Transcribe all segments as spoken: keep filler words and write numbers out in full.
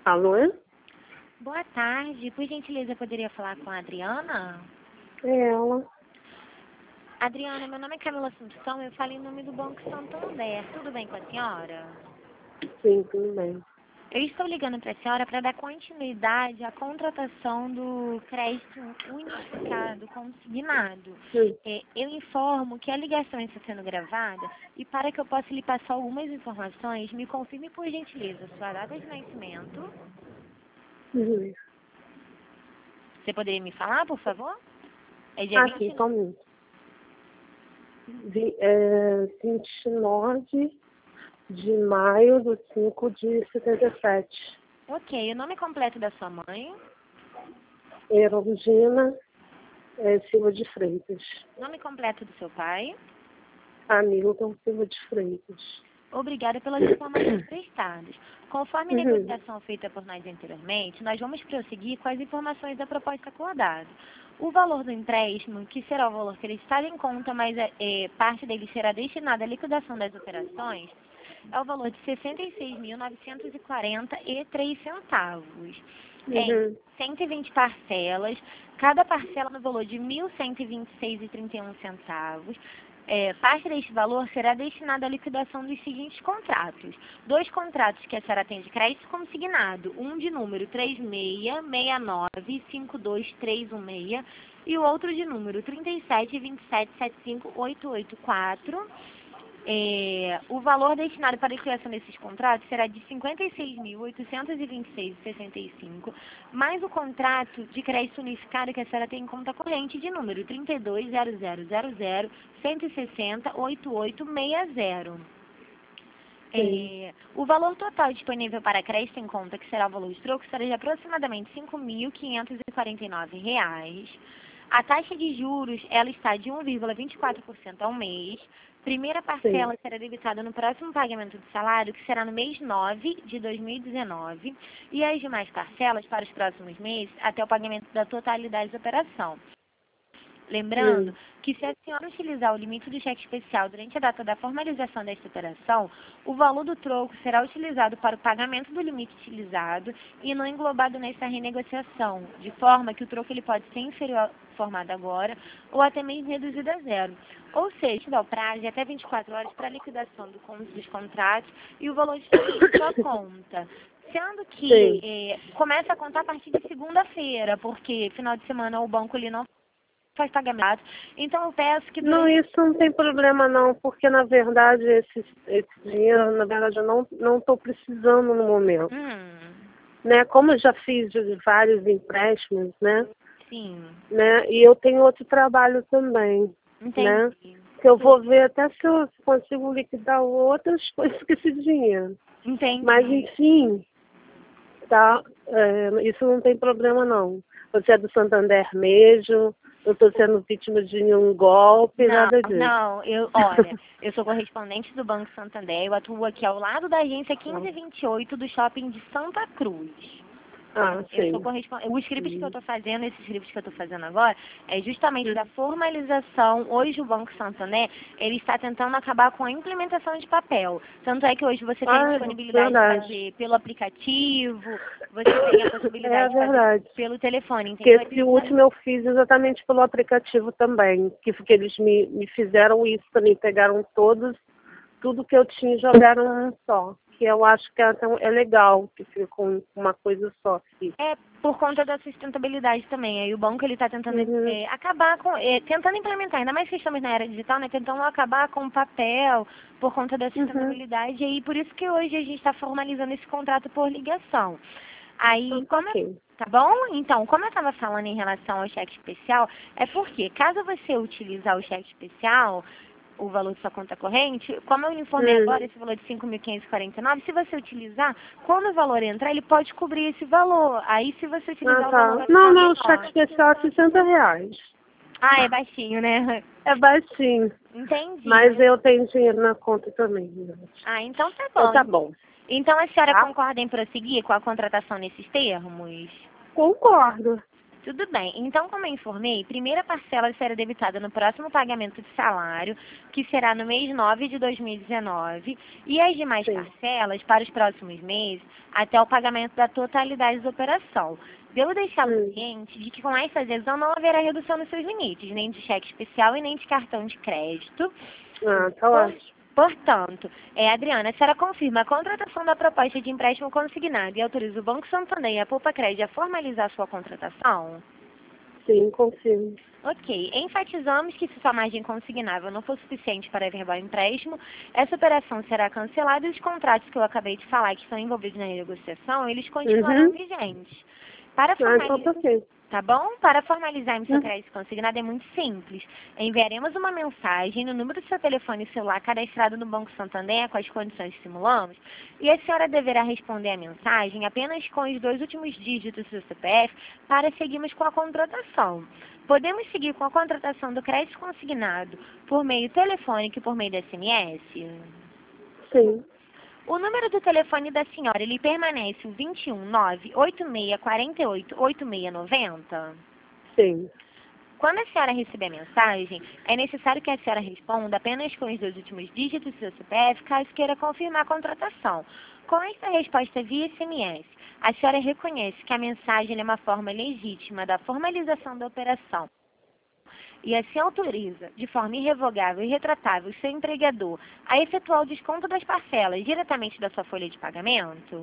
Alô? Boa tarde. Por gentileza, eu poderia falar com a Adriana? É ela. Adriana, meu nome é Camila Assunção, eu falo em nome do Banco Santander. Tudo bem com a senhora? Sim, tudo bem. Eu estou ligando para a senhora para dar continuidade à contratação do crédito unificado consignado. Sim. É, eu informo que a ligação está sendo gravada e para que eu possa lhe passar algumas informações, me confirme por gentileza sua data de nascimento. Uhum. Você poderia me falar, por favor? É dia Ah, sim, vinte e nove. só um minuto. Vi- é, vinte e nove de maio do cinco de setenta e sete. Ok, o nome completo da sua mãe, Erundina é, Silva de Freitas. nome completo do seu pai. Hamilton Silva de Freitas. Obrigada pelas informações prestadas. Conforme a Uhum. negociação feita por nós anteriormente, nós vamos prosseguir com as informações da proposta acordada. O valor do empréstimo, que será o valor acreditado em conta, mas é, é, parte dele será destinada à liquidação das operações, é o valor de sessenta e seis mil novecentos e quarenta e três centavos. Em Uhum. cento e vinte parcelas, cada parcela no valor de mil cento e vinte e seis reais e trinta e um centavos. É, parte deste valor será destinada à liquidação dos seguintes contratos. Dois contratos que a senhora tem de crédito consignado, um de número três seis seis nove cinco dois três um seis e o outro de número trinta e sete vinte e sete setenta e cinco oito oito quatro. É, o valor destinado para a liquidação desses contratos será de cinquenta e seis mil oitocentos e vinte e seis reais e sessenta e cinco centavos, mais o contrato de crédito unificado que a senhora tem em conta corrente de número trinta e dois zero zero zero zero cento e sessenta oito oito seis zero. Sim. É, o valor total disponível para crédito em conta, que será o valor de troco, será de aproximadamente cinco mil quinhentos e quarenta e nove reais. A taxa de juros, ela está de um vírgula vinte e quatro por cento ao mês. Primeira parcela Sim. será debitada no próximo pagamento do salário, que será no mês nove de dois mil e dezenove, e as demais parcelas para os próximos meses, até o pagamento da totalidade da operação. Lembrando Hum. que se a senhora utilizar o limite do cheque especial durante a data da formalização desta operação, o valor do troco será utilizado para o pagamento do limite utilizado e não englobado nessa renegociação, de forma que o troco ele pode ser inferior ao formado agora ou até mesmo reduzido a zero. Ou seja, dá o prazo de até vinte e quatro horas para a liquidação do, con- dos contratos e o valor disponível da sua conta. Sendo que Sim. eh, começa a contar a partir de segunda-feira, porque final de semana o banco ele não faz pagamento. Então eu peço que Não, durante... isso não tem problema não, porque na verdade esse, esse dinheiro, na verdade eu não não estou precisando no momento, Hum, né? Como eu já fiz de vários empréstimos, né? sim, né? E eu tenho outro trabalho também, né? entendi. Que eu vou ver até se eu consigo liquidar outras coisas com esse dinheiro. Mas Entendi. enfim, tá? É, isso não tem problema não. Você é do Santander mesmo, eu estou sendo vítima de nenhum golpe, Não, nada disso. não, eu, olha, eu sou correspondente do Banco Santander, eu atuo aqui ao lado da agência quinze e vinte e oito do shopping de Santa Cruz. Ah, Eu sou sim. correspondente. O script que eu Hum. estou fazendo, esse script que eu estou fazendo agora, é justamente da Hum. formalização. Hoje o Banco Santander, ele está tentando acabar com a implementação de papel. Tanto é que hoje você tem Ah, disponibilidade de verdade. fazer pelo aplicativo, você tem a É possibilidade de fazer verdade. pelo telefone, Porque entendeu? esse último eu fiz exatamente pelo aplicativo também. Que, que eles me, me fizeram isso também, pegaram todos, tudo que eu tinha e jogaram um só. Que eu acho que é, até um- é legal, que fica com uma coisa só aqui. É por conta da sustentabilidade também. Aí o banco ele está tentando Uhum. é, acabar com, é, tentando implementar, ainda mais que estamos na era digital, né? Tentando acabar com o papel por conta da Uhum. sustentabilidade. E aí por isso que hoje a gente está formalizando esse contrato por ligação. Aí, Então tá como eu, ok. tá bom? Então, como eu estava falando em relação ao cheque especial, é porque caso você utilizar o cheque especial, o valor de sua conta corrente, como eu informei Hum. agora, esse valor de cinco mil quinhentos e quarenta e nove, se você utilizar, quando o valor entrar, ele pode cobrir esse valor. Aí, se você Ah, utilizar, o valor tá. vai Não, ficar não, o cheque menor. especial é sessenta reais. Ah, é baixinho, né? É baixinho. Entendi. Mas eu tenho dinheiro na conta também. Gente. Ah, então tá Então tá bom. bom. Então, a senhora Tá? concorda em prosseguir com a contratação nesses termos? Concordo. Tudo bem. Então, como eu informei, primeira parcela será debitada no próximo pagamento de salário, que será no mês nove de dois mil e dezenove, e as demais Sim. parcelas para os próximos meses, até o pagamento da totalidade da operação. Devo deixá-lo Hum. ciente de que com essa adesão não haverá redução nos seus limites, nem de cheque especial e nem de cartão de crédito. Ah, tá Por- ótimo. Portanto, é, Adriana, a senhora confirma a contratação da proposta de empréstimo consignado e autoriza o Banco Santander e a Poupa Crédito a formalizar a sua contratação? Sim, confirmo. Ok. Enfatizamos que se sua margem consignável não for suficiente para averbar o empréstimo, essa operação será cancelada e os contratos que eu acabei de falar que estão envolvidos na negociação, eles continuarão Uhum. vigentes. Para Ah, então formalizar... tá ok. Tá bom? Para formalizarmos seu Hum. crédito consignado é muito simples. Enviaremos uma mensagem no número do seu telefone celular cadastrado no Banco Santander com as condições que simulamos e a senhora deverá responder a mensagem apenas com os dois últimos dígitos do C P F para seguirmos com a contratação. Podemos seguir com a contratação do crédito consignado por meio telefônico e por meio da S M S? Sim. O número do telefone da senhora, ele permanece o vinte e um, nove, oito seis quatro oito, oito seis nove zero? Sim. Quando a senhora receber a mensagem, é necessário que a senhora responda apenas com os dois últimos dígitos do seu C P F, caso queira confirmar a contratação. Com esta resposta via S M S, a senhora reconhece que a mensagem é uma forma legítima da formalização da operação e assim autoriza, de forma irrevogável e retratável, o seu empregador a efetuar o desconto das parcelas diretamente da sua folha de pagamento?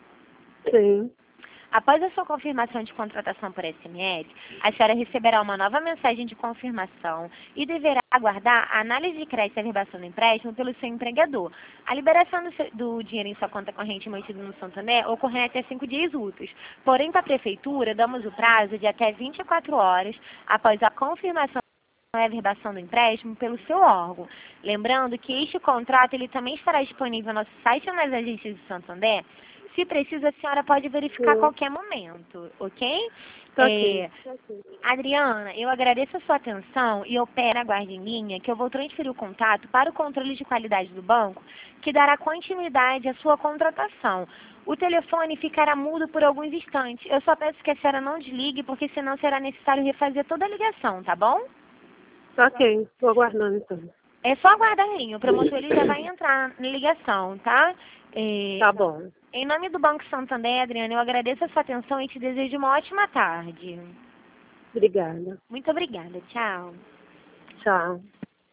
Sim. Após a sua confirmação de contratação por S M S, a senhora receberá uma nova mensagem de confirmação e deverá aguardar a análise de crédito e averbação do empréstimo pelo seu empregador. A liberação do, seu, do dinheiro em sua conta corrente mantido no Santander ocorrerá até cinco dias úteis. Porém, para a Prefeitura, damos o prazo de até vinte e quatro horas após a confirmação a averbação do empréstimo pelo seu órgão. Lembrando que este contrato ele também estará disponível no nosso site ou nas agências de Santander. Se precisa, a senhora pode verificar a Sim. qualquer momento, ok? Tá ok. É, Adriana, eu agradeço a sua atenção e eu peço, aguarde em linha, que eu vou transferir o contato para o controle de qualidade do banco, que dará continuidade à sua contratação. O telefone ficará mudo por alguns instantes. Eu só peço que a senhora não desligue, porque senão será necessário refazer toda a ligação, tá bom? Tá ok. Tô aguardando então. É só aguardar em linha, o promotor ele já vai entrar na ligação, tá? É, Tá bom. em nome do Banco Santander, Adriana, eu agradeço a sua atenção e te desejo uma ótima tarde. Obrigada. Muito obrigada. Tchau. Tchau.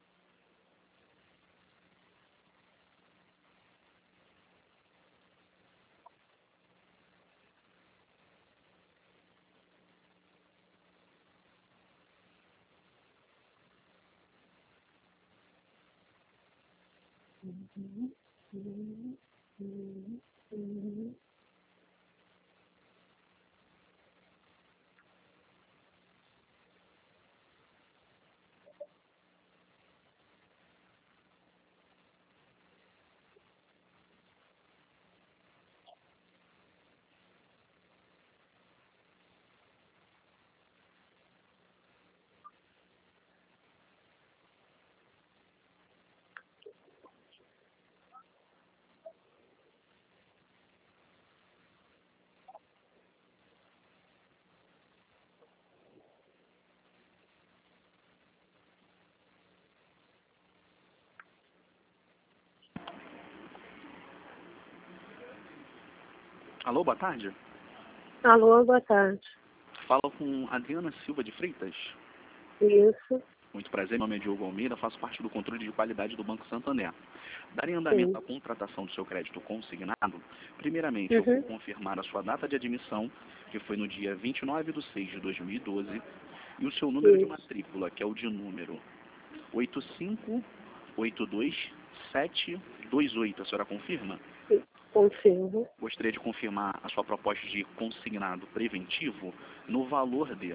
Alô, boa tarde. Alô, boa tarde. Falo com Adriana Silva de Freitas. Isso. Muito prazer, meu nome é Diogo Almeida, faço parte do controle de qualidade do Banco Santander. Darem Sim. andamento à contratação do seu crédito consignado, primeiramente eu vou Uhum. confirmar a sua data de admissão, que foi no dia vinte e nove de seis de dois mil e doze, e o seu número de Isso. matrícula, que é o de número oito cinco oito dois sete dois oito. A senhora confirma? Confirmo. Gostaria de confirmar a sua proposta de consignado preventivo no valor de...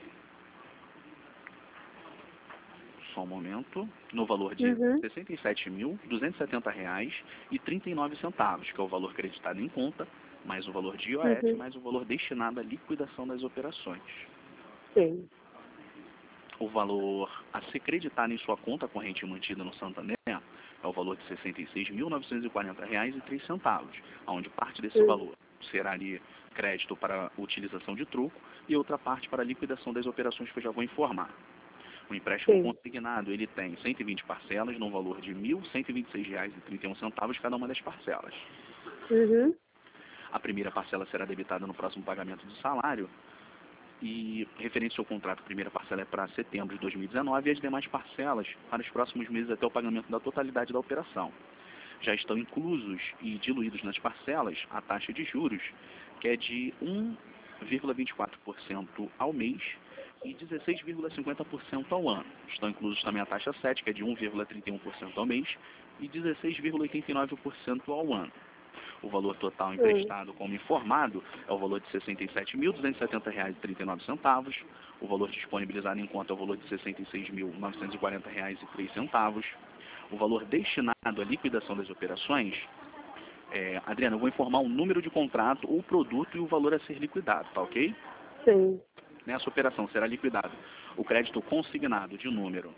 Só um momento. No valor de Uhum. sessenta e sete mil duzentos e setenta reais e trinta e nove centavos, que é o valor creditado em conta, mais o valor de I O F, Uhum. mais o valor destinado à liquidação das operações. Sim. O valor a ser creditado em sua conta corrente mantida no Santander é o valor de sessenta e seis mil novecentos e quarenta reais e três centavos, onde parte desse Uhum. valor será ali crédito para utilização de troco e outra parte para liquidação das operações que eu já vou informar. O empréstimo Sim. consignado, ele tem cento e vinte parcelas no valor de mil cento e vinte e seis reais e trinta e um centavos cada uma das parcelas. Uhum. A primeira parcela será debitada no próximo pagamento do salário e, referente ao seu contrato, a primeira parcela é para setembro de dois mil e dezenove e as demais parcelas para os próximos meses até o pagamento da totalidade da operação. Já estão inclusos e diluídos nas parcelas a taxa de juros, que é de um vírgula vinte e quatro por cento ao mês e dezesseis vírgula cinquenta por cento ao ano. Estão inclusos também a taxa sete, que é de um vírgula trinta e um por cento ao mês e dezesseis vírgula oitenta e nove por cento ao ano. O valor total emprestado como informado é o valor de sessenta e sete mil duzentos e setenta reais e trinta e nove centavos. O valor disponibilizado em conta é o valor de sessenta e seis mil novecentos e quarenta reais e três centavos. O valor destinado à liquidação das operações, é, Adriana, eu vou informar o número de contrato, o produto e o valor a ser liquidado, tá ok? Sim. Nessa operação será liquidado o crédito consignado de número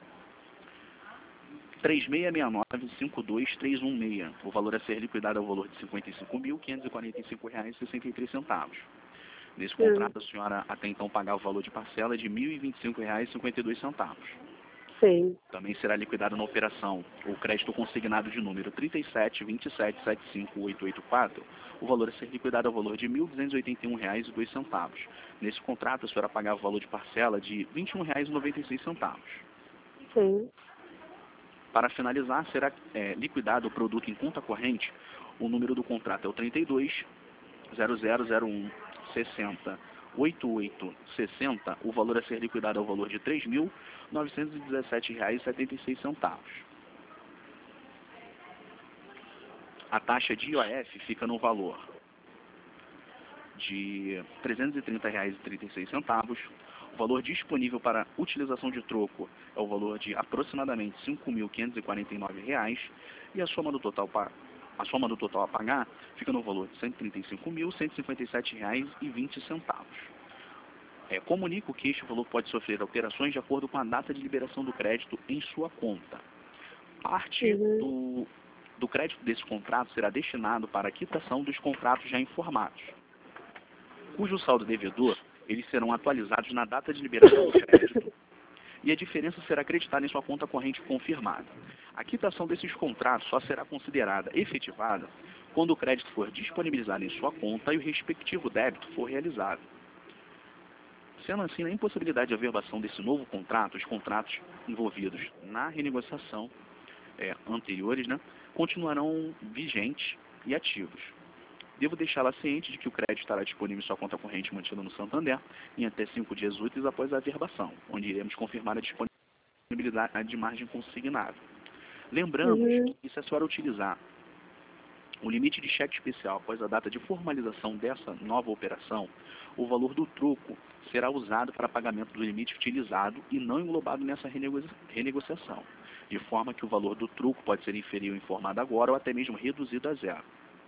três seis seis nove cinco dois três um seis. O valor a ser liquidado é o valor de cinquenta e cinco mil quinhentos e quarenta e cinco reais e sessenta e três centavos. Nesse contrato, a senhora até então pagava o valor de parcela de mil e vinte e cinco reais e cinquenta e dois centavos. Sim. Também será liquidado na operação o crédito consignado de número trinta e sete vinte e sete setenta e cinco oitocentos e oitenta e quatro. O valor a ser liquidado é o valor de mil duzentos e oitenta e um reais e dois centavos. Nesse contrato, a senhora pagava o valor de parcela de vinte e um reais e noventa e seis centavos. Sim. Para finalizar, será é, liquidado o produto em conta corrente. O número do contrato é o trinta e dois zero zero zero um sessenta oitenta e oito sessenta. O valor a ser liquidado é o valor de três mil novecentos e dezessete reais e setenta e seis centavos. A taxa de I O F fica no valor de trezentos e trinta reais e trinta e seis centavos. O valor disponível para utilização de troco é o valor de aproximadamente cinco mil quinhentos e quarenta e nove reais e a soma do total para a soma do total a pagar fica no valor de cento e trinta e cinco mil cento e cinquenta e sete reais e vinte centavos. É, comunico que este valor pode sofrer alterações de acordo com a data de liberação do crédito em sua conta. Parte Uhum. do, do crédito desse contrato será destinado para a quitação dos contratos já informados, cujo saldo devedor eles serão atualizados na data de liberação do crédito e a diferença será acreditada em sua conta corrente confirmada. A quitação desses contratos só será considerada efetivada quando o crédito for disponibilizado em sua conta e o respectivo débito for realizado. Sendo assim, na impossibilidade de averbação desse novo contrato, os contratos envolvidos na renegociação é, anteriores, né, continuarão vigentes e ativos. Devo deixá-la ciente de que o crédito estará disponível em sua conta corrente mantida no Santander em até cinco dias úteis após a averbação, onde iremos confirmar a disponibilidade de margem consignada. Lembramos Uhum. que se a senhora utilizar o limite de cheque especial após a data de formalização dessa nova operação, o valor do troco será usado para pagamento do limite utilizado e não englobado nessa renego- renegociação, de forma que o valor do troco pode ser inferior informado agora ou até mesmo reduzido a zero.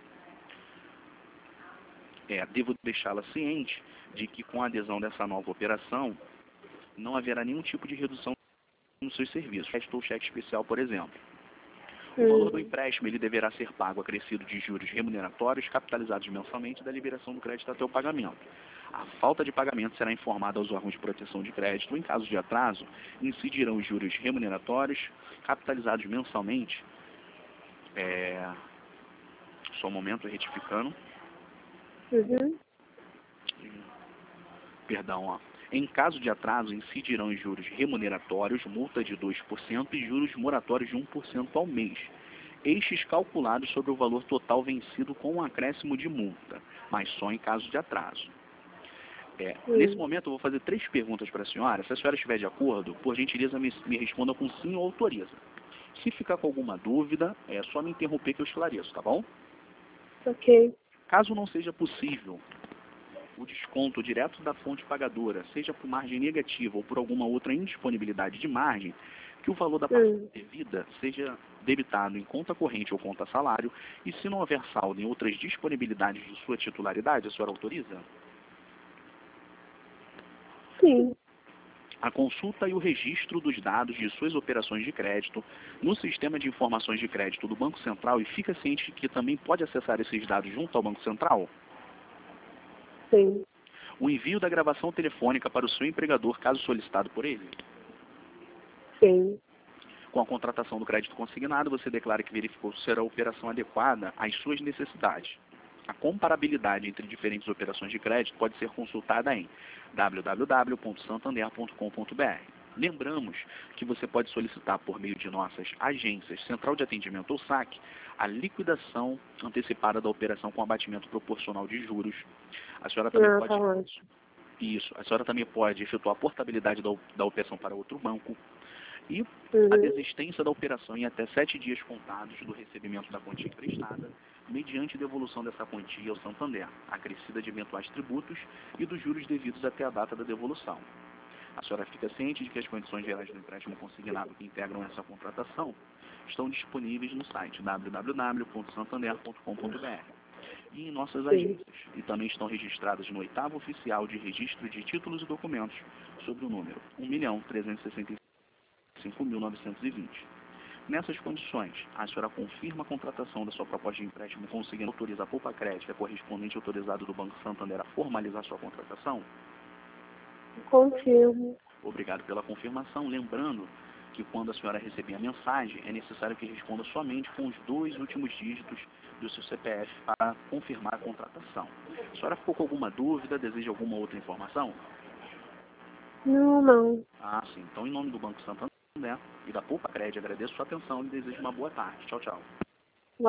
É, devo deixá-la ciente de que com a adesão dessa nova operação não haverá nenhum tipo de redução nos seus serviços, crédito ou cheque especial, por exemplo. O valor do empréstimo ele deverá ser pago acrescido de juros remuneratórios capitalizados mensalmente da liberação do crédito até o pagamento. A falta de pagamento será informada aos órgãos de proteção de crédito. Em caso de atraso, incidirão os juros remuneratórios capitalizados mensalmente. É... Só um momento, retificando. Uhum. Perdão, ó. Em caso de atraso, incidirão os juros remuneratórios, multa de dois por cento e juros moratórios de um por cento ao mês. Estes calculados sobre o valor total vencido com um acréscimo de multa, mas só em caso de atraso. É, nesse momento eu vou fazer três perguntas para a senhora. Se a senhora estiver de acordo, por gentileza me, me responda com sim ou autoriza. Se ficar com alguma dúvida, é só me interromper que eu esclareço, tá bom? Ok. Caso não seja possível o desconto direto da fonte pagadora, seja por margem negativa ou por alguma outra indisponibilidade de margem, que o valor da parcela Hum. devida seja debitado em conta corrente ou conta salário, e se não houver saldo em outras disponibilidades de sua titularidade, a senhora autoriza? Sim. A consulta e o registro dos dados de suas operações de crédito no sistema de informações de crédito do Banco Central, e fica ciente que também pode acessar esses dados junto ao Banco Central? Sim. O envio da gravação telefônica para o seu empregador, caso solicitado por ele. Sim. Com a contratação do crédito consignado, você declara que verificou se a operação adequada às suas necessidades. A comparabilidade entre diferentes operações de crédito pode ser consultada em w w w ponto santander ponto com ponto b r. Lembramos que você pode solicitar por meio de nossas agências, Central de Atendimento ou S A C, a liquidação antecipada da operação com abatimento proporcional de juros. A senhora também Ah, pode... tá ótimo. Isso. A senhora também pode efetuar a portabilidade da, da operação para outro banco. E a Uhum. desistência da operação em até sete dias contados do recebimento da quantia emprestada, mediante devolução dessa quantia ao Santander, acrescida de eventuais tributos e dos juros devidos até a data da devolução. A senhora fica ciente de que as condições gerais do empréstimo consignado que integram essa contratação estão disponíveis no site w w w ponto santander ponto com ponto b r e em nossas agências, e também estão registradas no oitavo oficial de registro de títulos e documentos sob o número um milhão trezentos e sessenta e cinco mil novecentos e vinte. Nessas condições, a senhora confirma a contratação da sua proposta de empréstimo conseguindo autorizar a Poupa Crédito, correspondente autorizado do Banco Santander, a formalizar sua contratação? Confirmo. Obrigado pela confirmação. Lembrando que quando a senhora receber a mensagem, é necessário que responda somente com os dois últimos dígitos do seu C P F para confirmar a contratação. A senhora ficou com alguma dúvida? Deseja alguma outra informação? Não, não. Ah, sim. Então, em nome do Banco Santander e da Poupa Crédito, agradeço sua atenção e desejo uma boa tarde. Tchau, tchau.